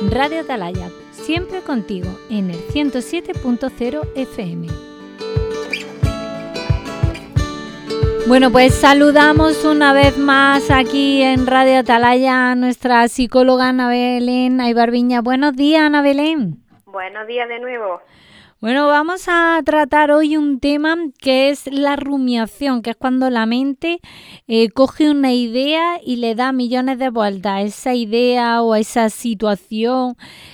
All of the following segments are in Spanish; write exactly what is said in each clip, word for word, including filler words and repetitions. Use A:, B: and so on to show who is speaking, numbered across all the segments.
A: en Radio Atalaya, siempre contigo en el ciento siete punto cero F M. Bueno, pues saludamos una vez más aquí en Radio Atalaya a nuestra psicóloga Ana Belén Aybar Viña. Buenos días, Ana Belén.
B: Buenos días de nuevo.
A: Bueno, vamos a tratar hoy un tema que es la rumiación, que es cuando la mente eh, coge una idea y le da millones de vueltas a esa idea o a esa situación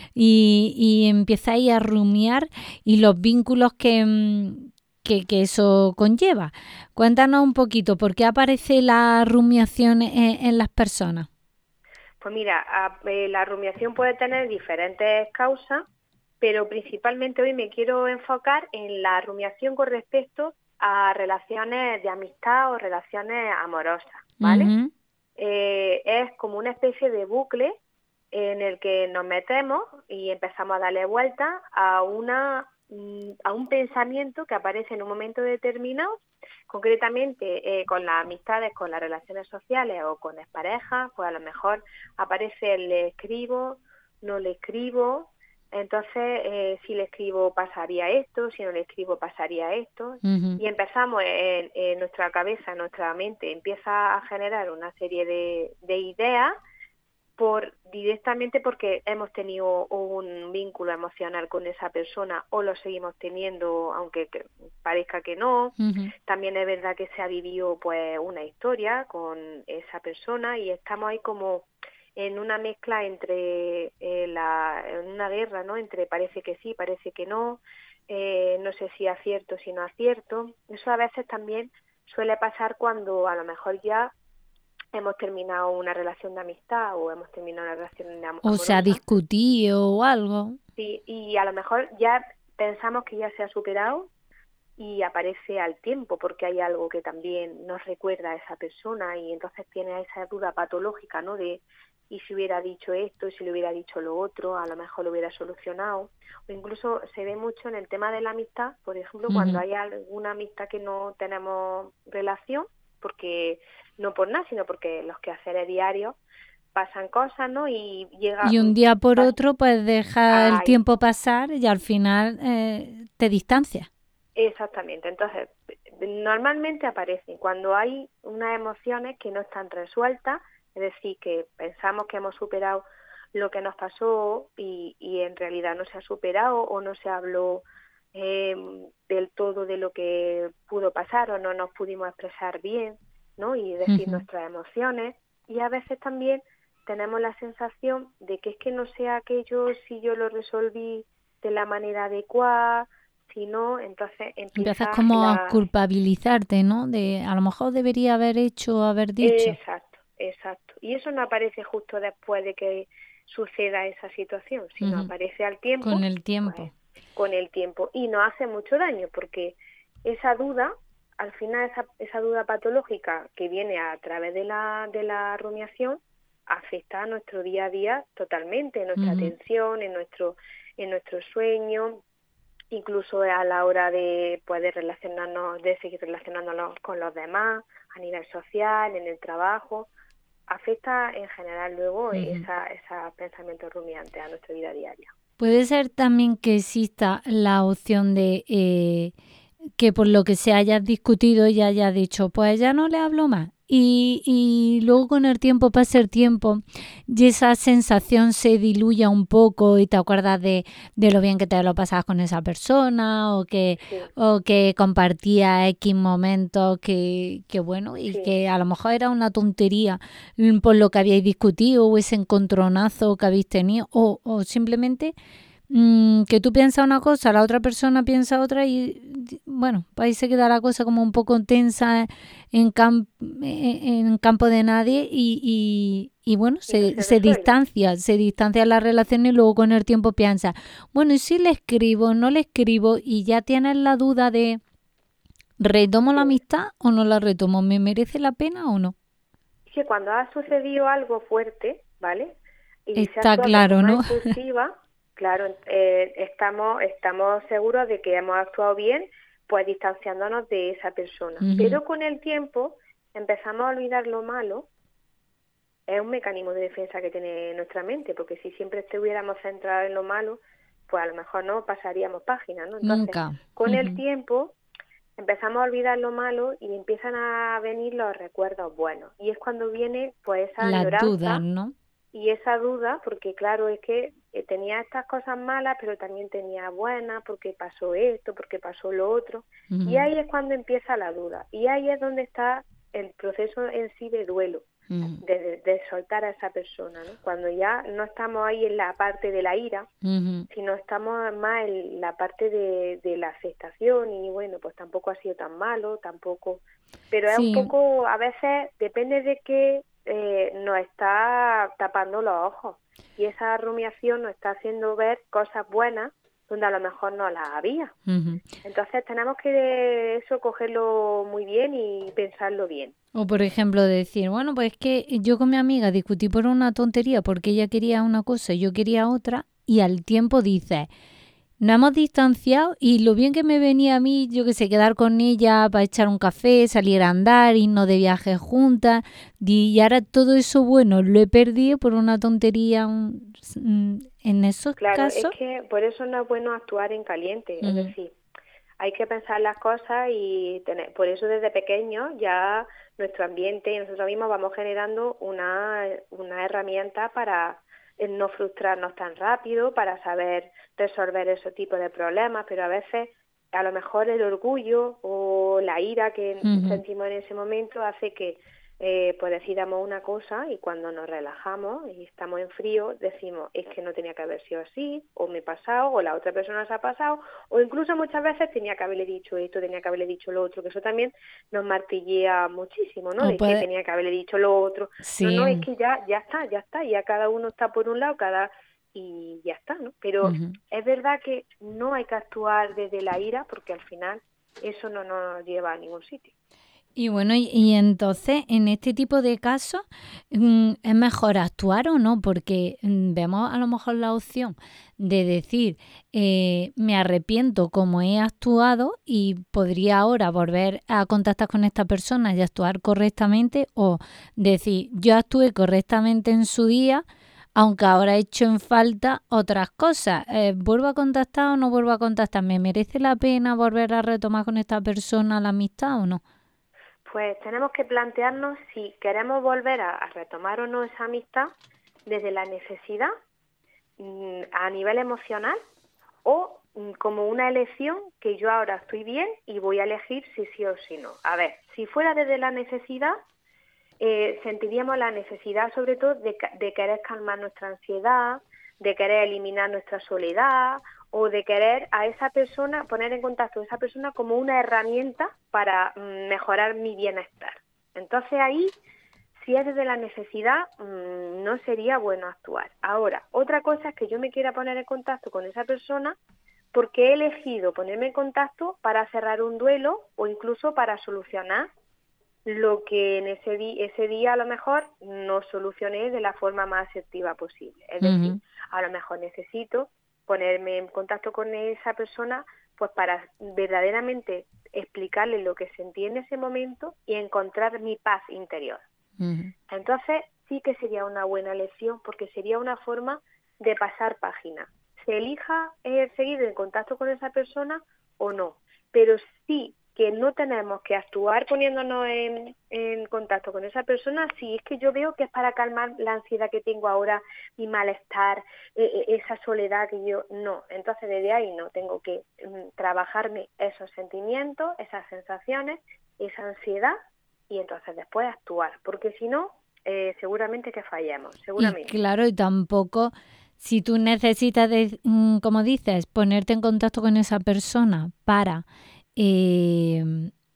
A: y, y empieza ahí a rumiar y los vínculos que, que, que eso conlleva. Cuéntanos un poquito, ¿por qué aparece la rumiación en, en las personas?
B: Pues mira, a, eh, la rumiación puede tener diferentes causas, pero principalmente hoy me quiero enfocar en la rumiación con respecto a relaciones de amistad o relaciones amorosas, ¿vale? Uh-huh. Eh, es como una especie de bucle en el que nos metemos y empezamos a darle vuelta a una a un pensamiento que aparece en un momento determinado, concretamente eh, con las amistades, con las relaciones sociales o con las parejas, pues a lo mejor aparece el le escribo, no le escribo. Entonces, eh, si le escribo pasaría esto, si no le escribo pasaría esto, uh-huh. Y empezamos en, en nuestra cabeza, en nuestra mente, empieza a generar una serie de, de ideas por directamente porque hemos tenido un vínculo emocional con esa persona o lo seguimos teniendo, aunque parezca que no. Uh-huh. También es verdad que se ha vivido pues una historia con esa persona y estamos ahí como en una mezcla entre eh, la, en una guerra, ¿no? Entre parece que sí, parece que no, eh, no sé si acierto, si no acierto. Eso a veces también suele pasar cuando a lo mejor ya hemos terminado una relación de amistad o hemos terminado una relación de amor.
A: O se ha discutido o algo.
B: Sí, y a lo mejor ya pensamos que ya se ha superado y aparece al tiempo porque hay algo que también nos recuerda a esa persona y entonces tiene esa duda patológica, ¿no? De y si hubiera dicho esto, y si le hubiera dicho lo otro, a lo mejor lo hubiera solucionado. O incluso se ve mucho en el tema de la amistad, por ejemplo, uh-huh. Cuando hay alguna amistad que no tenemos relación, porque no por nada, sino porque los quehaceres diarios pasan cosas, ¿no? Y llega
A: y un día por
B: pasa,
A: otro pues deja el tiempo pasar y al final eh, te distancias.
B: Exactamente. Entonces, normalmente aparecen cuando hay unas emociones que no están resueltas, es decir, que pensamos que hemos superado lo que nos pasó y, y en realidad no se ha superado o no se habló eh, del todo de lo que pudo pasar o no nos pudimos expresar bien, ¿no? Y decir uh-huh. nuestras emociones. Y a veces también tenemos la sensación de que es que no sé aquello si yo lo resolví de la manera adecuada, si no, entonces empieza
A: empiezas como
B: la...
A: a culpabilizarte, ¿no? De a lo mejor debería haber hecho o haber dicho.
B: Exacto. Exacto, y eso no aparece justo después de que suceda esa situación, sino uh-huh. aparece al tiempo.
A: Con el tiempo.
B: Pues, con el tiempo, y nos hace mucho daño, porque esa duda, al final esa, esa duda patológica que viene a través de la, de la rumiación, afecta a nuestro día a día totalmente, en nuestra uh-huh. atención, en nuestro, en nuestro sueño, incluso a la hora de poder relacionarnos, de seguir relacionándonos con los demás, a nivel social, en el trabajo. Afecta en general luego uh-huh. esa, esa pensamiento rumiante a nuestra vida diaria.
A: Puede ser también que exista la opción de eh, que por lo que se haya discutido y haya dicho, pues ya no le hablo más. Y, y luego con el tiempo pasa el tiempo y esa sensación se diluya un poco y te acuerdas de, de lo bien que te lo pasabas con esa persona o que,
B: sí.
A: o que compartía X momentos que, que bueno y
B: sí.
A: que a lo mejor era una tontería por lo que habíais discutido o ese encontronazo que habéis tenido o, o simplemente mmm, que tú piensas una cosa, la otra persona piensa otra y bueno, pues ahí se queda la cosa como un poco tensa en, camp- en campo de nadie y, y, y bueno, se,
B: y no se,
A: se distancia, se distancia la relación y luego con el tiempo piensa, bueno, y si le escribo, no le escribo y ya tienes la duda de ¿retomo sí. la amistad o no la retomo? ¿Me merece la pena o no?
B: Sí, cuando ha sucedido algo fuerte, ¿vale? Y
A: está claro, ¿no?
B: Impulsiva, claro, eh, estamos estamos seguros de que hemos actuado bien, pues distanciándonos de esa persona. Uh-huh. Pero con el tiempo empezamos a olvidar lo malo es un mecanismo de defensa que tiene nuestra mente, porque si siempre estuviéramos centrados en lo malo, pues a lo mejor no pasaríamos páginas, ¿no? Entonces,
A: Nunca.
B: con
A: Uh-huh.
B: el tiempo empezamos a olvidar lo malo y empiezan a venir los recuerdos buenos. Y es cuando viene pues esa
A: Las
B: añoranza
A: dudas, ¿no?
B: y esa duda, porque claro, es que eh, tenía estas cosas malas, pero también tenía buenas, porque pasó esto, porque pasó lo otro.
A: Uh-huh.
B: Y ahí es cuando empieza la duda. Y ahí es donde está el proceso en sí de duelo. Uh-huh. de, de, de soltar a esa persona, ¿no? Cuando ya no estamos ahí en la parte de la ira, uh-huh. sino estamos más en la parte de, de la aceptación y bueno, pues tampoco ha sido tan malo, tampoco, pero es sí. un poco, a veces depende de que eh, nos está tapando los ojos y esa rumiación nos está haciendo ver cosas buenas donde a lo mejor no las había. Uh-huh. Entonces tenemos que eso cogerlo muy bien y pensarlo bien.
A: O por ejemplo decir, bueno, pues es que yo con mi amiga discutí por una tontería porque ella quería una cosa y yo quería otra, y al tiempo dices, nos hemos distanciado y lo bien que me venía a mí, yo que sé, quedar con ella para echar un café, salir a andar, irnos de viaje juntas, y ahora todo eso bueno lo he perdido por una tontería un, en esos
B: claro,
A: casos.
B: Claro, es que por eso no es bueno actuar en caliente, uh-huh. es decir, hay que pensar las cosas y tener, por eso desde pequeños ya nuestro ambiente y nosotros mismos vamos generando una, una herramienta para no frustrarnos tan rápido, para saber resolver ese tipo de problemas, pero a veces a lo mejor el orgullo o la ira que uh-huh. sentimos en ese momento hace que eh, pues decidamos una cosa y cuando nos relajamos y estamos en frío decimos es que no tenía que haber sido así, o me he pasado, o la otra persona se ha pasado, o incluso muchas veces tenía que haberle dicho esto, tenía que haberle dicho lo otro, que eso también nos martillea muchísimo, ¿no? De puede... que tenía que haberle dicho lo otro. Sí. No, no, es que ya, ya está, ya está, ya cada uno está por un lado, cada y ya está, ¿no? Pero uh-huh. es verdad que no hay que actuar desde la ira porque al final eso no nos lleva a ningún sitio.
A: Y bueno, y, y entonces, en este tipo de casos, mmm, ¿es mejor actuar o no? Porque mmm, vemos a lo mejor la opción de decir, eh, me arrepiento como he actuado y podría ahora volver a contactar con esta persona y actuar correctamente, o decir, yo actué correctamente en su día, aunque ahora he hecho en falta otras cosas. Eh, ¿Vuelvo a contactar o no vuelvo a contactar? ¿Me merece la pena volver a retomar con esta persona la amistad o no?
B: Pues tenemos que plantearnos si queremos volver a, a retomar o no esa amistad desde la necesidad mmm, a nivel emocional o mmm, como una elección que yo ahora estoy bien y voy a elegir si sí o si no. A ver, si fuera desde la necesidad, eh, sentiríamos la necesidad sobre todo de, de querer calmar nuestra ansiedad, de querer eliminar nuestra soledad o de querer a esa persona, poner en contacto a esa persona como una herramienta para mm, mejorar mi bienestar. Entonces ahí, si es desde la necesidad, mmm, no sería bueno actuar. Ahora, otra cosa es que yo me quiera poner en contacto con esa persona porque he elegido ponerme en contacto para cerrar un duelo o incluso para solucionar lo que en ese, di- ese día a lo mejor no solucioné de la forma más asertiva posible. Es decir, uh-huh. a lo mejor necesito ponerme en contacto con esa persona pues para verdaderamente explicarle lo que sentí en ese momento y encontrar mi paz interior. Uh-huh. Entonces sí que sería una buena elección porque sería una forma de pasar página. Se elija eh, seguir en contacto con esa persona o no, pero sí que no tenemos que actuar poniéndonos en, en contacto con esa persona si es que yo veo que es para calmar la ansiedad que tengo ahora, mi malestar, eh, esa soledad que yo... No, entonces desde ahí no, tengo que mm, trabajarme esos sentimientos, esas sensaciones, esa ansiedad y entonces después actuar, porque si no, eh, seguramente que fallemos, seguramente.
A: Y claro, y tampoco... Si tú necesitas, de, como dices, ponerte en contacto con esa persona para eh,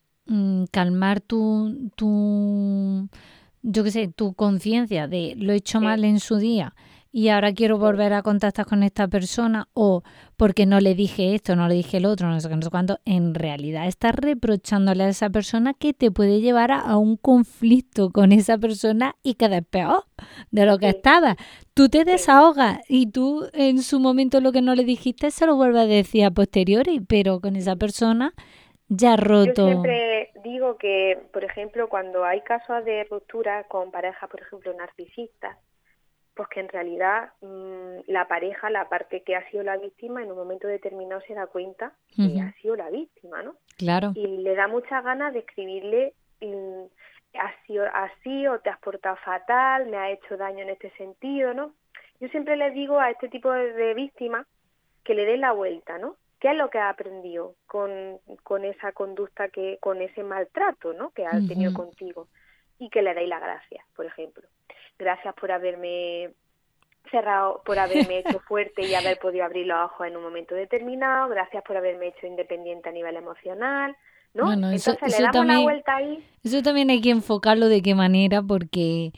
A: calmar tu, tu, yo qué sé, tu conciencia de lo he hecho sí. mal en su día y ahora quiero volver a contactar con esta persona, o porque no le dije esto, no le dije el otro, no sé qué, no sé cuánto, en realidad estás reprochándole a esa persona que te puede llevar a, a un conflicto con esa persona y quedas peor de lo que sí. estaba. Tú te desahogas y tú en su momento lo que no le dijiste se lo vuelves a decir a posteriori, pero con esa persona ya
B: Yo
A: roto.
B: siempre digo que, por ejemplo, cuando hay casos de ruptura con parejas, por ejemplo, narcisistas, pues que en realidad mmm, la pareja, la parte que ha sido la víctima, en un momento determinado se da cuenta que
A: Ujú,
B: ha sido la víctima, ¿no?
A: claro.
B: Y le da muchas ganas de escribirle, mmm, has sido así o te has portado fatal, me ha hecho daño en este sentido, ¿no? Yo siempre les digo a este tipo de, de víctimas que le den la vuelta, ¿no? ¿Qué es lo que ha aprendido con, con esa conducta, que con ese maltrato, ¿no? que ha tenido
A: Ujú,
B: contigo? Y que le deis las gracias, por ejemplo. Gracias por haberme cerrado, por haberme hecho fuerte y haber podido abrir los ojos en un momento determinado. Gracias por haberme hecho independiente a nivel emocional, ¿no?
A: Bueno, eso,
B: Entonces le
A: eso
B: damos la
A: también,
B: vuelta ahí.
A: eso también hay que enfocarlo de qué manera, porque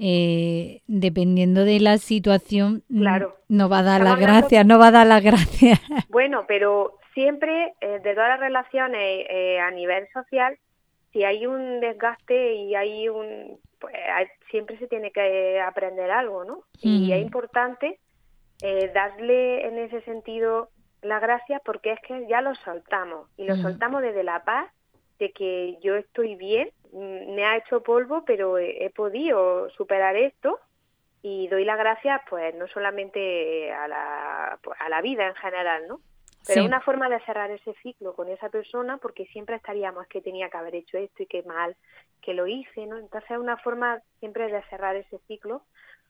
A: eh, dependiendo de la situación, mm,
B: Claro,
A: no va a dar
B: estamos
A: las
B: hablando.
A: gracias, no va a dar las gracias.
B: Bueno, pero siempre, eh, de todas las relaciones eh, a nivel social, si hay un desgaste y hay un, pues hay- siempre se tiene que aprender algo, ¿no? Y es
A: Ujú,
B: importante eh, darle en ese sentido las gracias, porque es que ya lo soltamos y lo
A: ujú.
B: soltamos desde la paz de que yo estoy bien, mm, me ha hecho polvo, pero he, he podido superar esto, y doy las gracias, pues no solamente a la, pues, a la vida en general, ¿no? Pero
A: Sí,
B: una forma de cerrar ese ciclo con esa persona, porque siempre estaríamos, es que tenía que haber hecho esto y qué mal que lo hice, ¿no? Entonces es una forma siempre de cerrar ese ciclo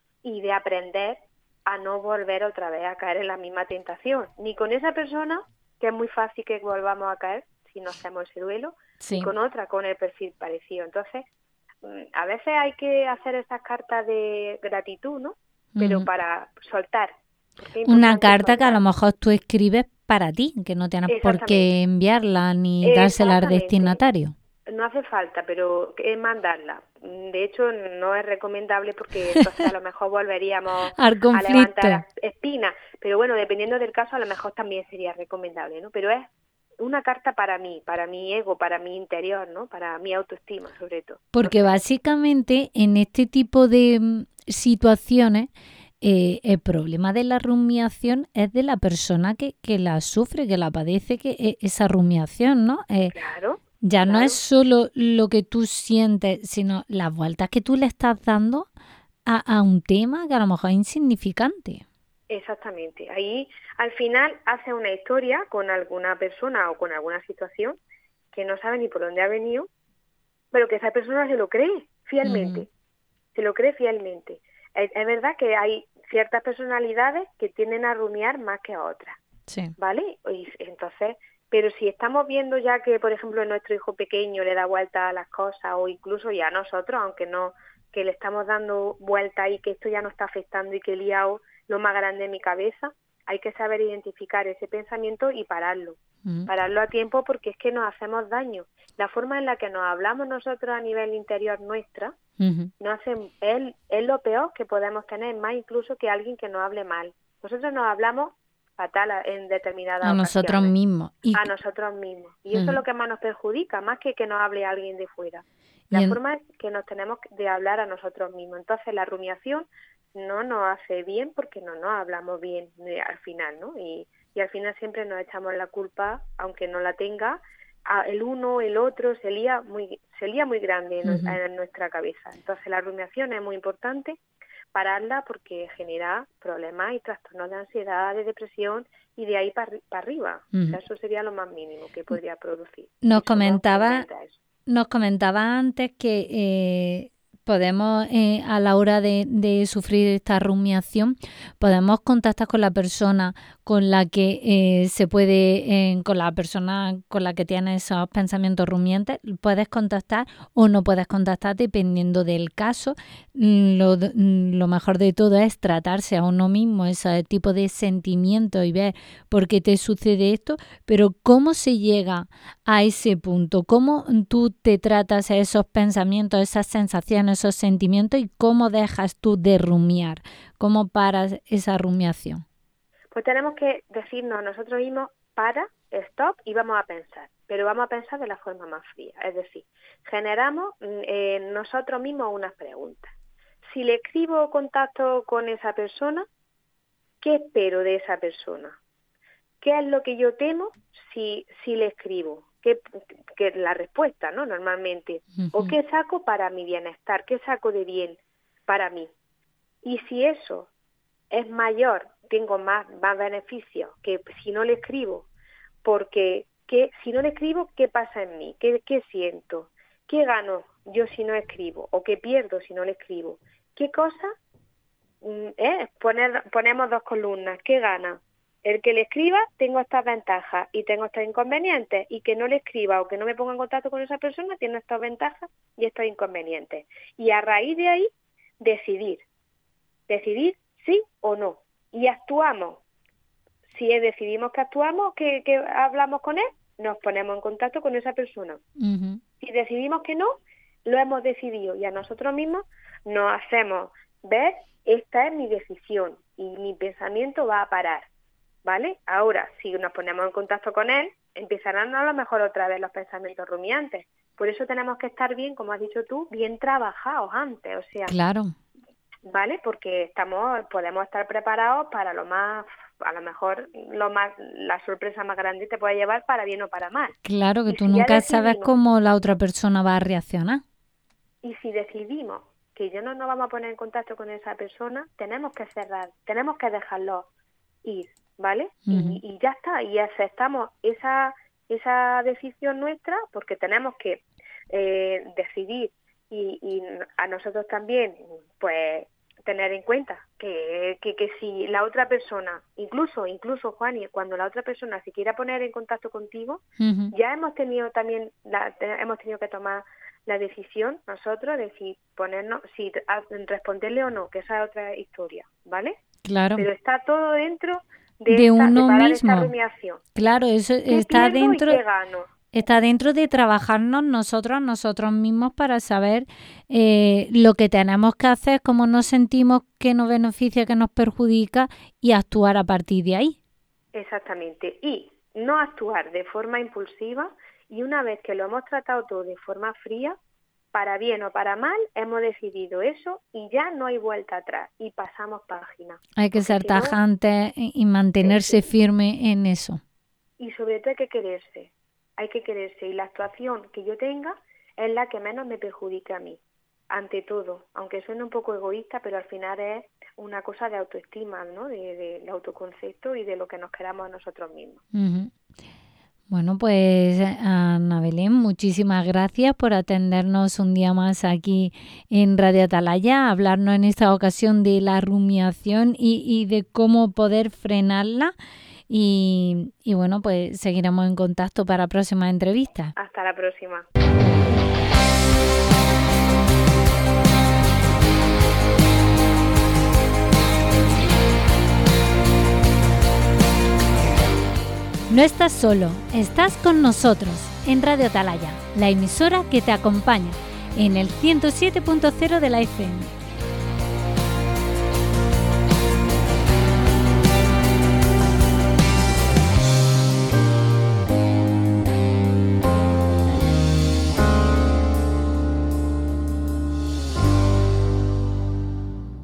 B: y de aprender a no volver otra vez a caer en la misma tentación, ni con esa persona, que es muy fácil que volvamos a caer si no hacemos ese duelo, ni
A: sí.
B: con otra con el perfil parecido. Entonces, mm, a veces hay que hacer esas cartas de gratitud, ¿no? Pero
A: Ujú.
B: para soltar, porque es
A: Una
B: importante
A: carta que a lo
B: soltar.
A: mejor tú escribes para ti, que no tienes por qué
B: Exactamente,
A: enviarla ni dársela al
B: exactamente.
A: destinatario.
B: No hace falta, pero es mandarla. De hecho, no es recomendable, porque entonces a lo mejor volveríamos
A: Al
B: a levantar
A: conflicto.
B: as- espinas. Pero bueno, dependiendo del caso, a lo mejor también sería recomendable, ¿no? Pero es una carta para mí, para mi ego, para mi interior, ¿no? Para mi autoestima, sobre todo.
A: Porque
B: Entonces,
A: básicamente en este tipo de mm, situaciones eh, el problema de la rumiación es de la persona que, que la sufre, que la padece, que eh, esa rumiación, ¿no? Eh,
B: claro,
A: ya no es
B: claro.
A: solo lo que tú sientes, sino las vueltas que tú le estás dando a, a un tema que a lo mejor es insignificante.
B: Exactamente. Ahí al final hace una historia con alguna persona o con alguna situación que no sabe ni por dónde ha venido, pero que esa persona se lo cree
A: Ujú,
B: fielmente, se lo cree fielmente. Es, es verdad que hay ciertas personalidades que tienden a rumiar más que a otras,
A: sí.
B: ¿vale? Y entonces, pero si estamos viendo ya que, por ejemplo, nuestro hijo pequeño le da vuelta a las cosas, o incluso ya a nosotros, aunque no, que le estamos dando vuelta y que esto ya nos está afectando y que he liado lo más grande de mi cabeza, hay que saber identificar ese pensamiento y pararlo,
A: Ujú,
B: pararlo a tiempo, porque es que nos hacemos daño. La forma en la que nos hablamos nosotros a nivel interior nuestra,
A: ujú.
B: no hacen, es, es lo peor que podemos tener, más incluso que alguien que nos hable mal. Nosotros nos hablamos fatal a- en
A: A
B: determinadas
A: nosotros
B: ocasiones,
A: mismos. Y,
B: a nosotros mismos. Y eso es
A: ujú,
B: lo que más nos perjudica, más que que nos hable alguien de fuera.
A: y
B: La
A: en-
B: forma es que nos tenemos de hablar a nosotros mismos. Entonces la rumiación no nos hace bien, porque no nos hablamos bien eh, al final, ¿no? Y, y al final siempre nos echamos la culpa, aunque no la tenga, a el uno, el otro, se lía muy, se lía muy grande en,
A: ujú.
B: en nuestra cabeza. Entonces la rumiación es muy importante pararla, porque genera problemas y trastornos de ansiedad, de depresión, y de ahí para arriba. O
A: Ujú.
B: sea, eso sería lo más mínimo que podría producir
A: Nos
B: si somos
A: comentaba,
B: tendentes a eso.
A: nos comentaba antes que eh, podemos, eh, a la hora de, de sufrir esta rumiación, podemos contactar con la persona con la que eh, se puede, eh, con la persona con la que tiene esos pensamientos rumiantes, puedes contactar o no puedes contactar dependiendo del caso. Lo, lo mejor de todo es tratarse a uno mismo ese tipo de sentimientos y ver por qué te sucede esto, pero cómo se llega a ese punto, cómo tú te tratas a esos pensamientos, esas sensaciones, esos sentimientos, y cómo dejas tú de rumiar, cómo paras esa rumiación.
B: Pues tenemos que decirnos a nosotros mismos: para, stop, y vamos a pensar. Pero vamos a pensar de la forma más fría. Es decir, generamos eh, nosotros mismos unas preguntas. Si le escribo contacto con esa persona, ¿qué espero de esa persona? ¿Qué es lo que yo temo si, si le escribo? ¿Qué, qué la respuesta, ¿no? Normalmente. Uh-huh. ¿O qué saco para mi bienestar? ¿Qué saco de bien para mí? Y si eso es mayor, tengo más, más beneficios que si no le escribo, porque que, si no le escribo, ¿qué pasa en mí? ¿Qué, qué siento? ¿Qué gano yo si no escribo? ¿O qué pierdo si no le escribo? ¿Qué cosa? Eh, poner, ponemos dos columnas. ¿Qué gana? El que le escriba, tengo estas ventajas y tengo estos inconvenientes, y que no le escriba o que no me ponga en contacto con esa persona tiene estas ventajas y estos inconvenientes. Y a raíz de ahí, decidir. Decidir sí o no. Y actuamos. Si decidimos que actuamos, que, que hablamos con él, nos ponemos en contacto con esa persona. Uh-huh. Si decidimos que no, lo hemos decidido, y a nosotros mismos nos hacemos ver, esta es mi decisión y mi pensamiento va a parar, ¿vale? Ahora, si nos ponemos en contacto con él, empezarán a lo mejor otra vez los pensamientos rumiantes. Por eso tenemos que estar bien, como has dicho tú, bien trabajados antes, o sea,
A: claro,
B: ¿vale? Porque estamos, podemos estar preparados para lo más, a lo mejor lo más, la sorpresa más grande te puede llevar para bien o para mal.
A: Claro, que y tú si nunca sabes cómo la otra persona va a reaccionar.
B: Y si decidimos que ya no nos vamos a poner en contacto con esa persona, tenemos que cerrar, tenemos que dejarlo ir, ¿vale? Uh-huh. Y, y ya está, y aceptamos esa esa decisión nuestra, porque tenemos que eh, decidir y, y a nosotros también, pues, tener en cuenta que, que, que si la otra persona, incluso, incluso Juani, cuando la otra persona se quiera poner en contacto contigo, uh-huh. ya hemos tenido también, la, te, hemos tenido que tomar la decisión nosotros de si ponernos, si a, responderle o no, que esa es otra historia, ¿vale?
A: Claro.
B: Pero está todo dentro de,
A: de
B: esta,
A: uno
B: de
A: mismo.
B: Esta rumiación.
A: Claro, eso está dentro.
B: ¿Y qué gano?
A: Está dentro de trabajarnos nosotros, nosotros mismos, para saber eh, lo que tenemos que hacer, cómo nos sentimos, qué nos beneficia, qué nos perjudica, y actuar a partir de ahí.
B: Exactamente. Y no actuar de forma impulsiva, y una vez que lo hemos tratado todo de forma fría, para bien o para mal, hemos decidido eso y ya no hay vuelta atrás y pasamos página.
A: Hay que ser tajante no, y mantenerse sí. firme en eso.
B: Y sobre todo hay que quererse. Hay que quererse, y la actuación que yo tenga es la que menos me perjudica a mí, ante todo, aunque suene un poco egoísta, pero al final es una cosa de autoestima, ¿no? De, de, de autoconcepto y de lo que nos queramos a nosotros mismos.
A: Uh-huh. Bueno, pues Ana Belén, muchísimas gracias por atendernos un día más aquí en Radio Atalaya, hablarnos en esta ocasión de la rumiación y, y de cómo poder frenarla. Y, y bueno, pues seguiremos en contacto para próximas entrevistas.
B: Hasta la próxima.
A: No estás solo, estás con nosotros en Radio Atalaya, la emisora que te acompaña en el ciento siete punto cero de la F M.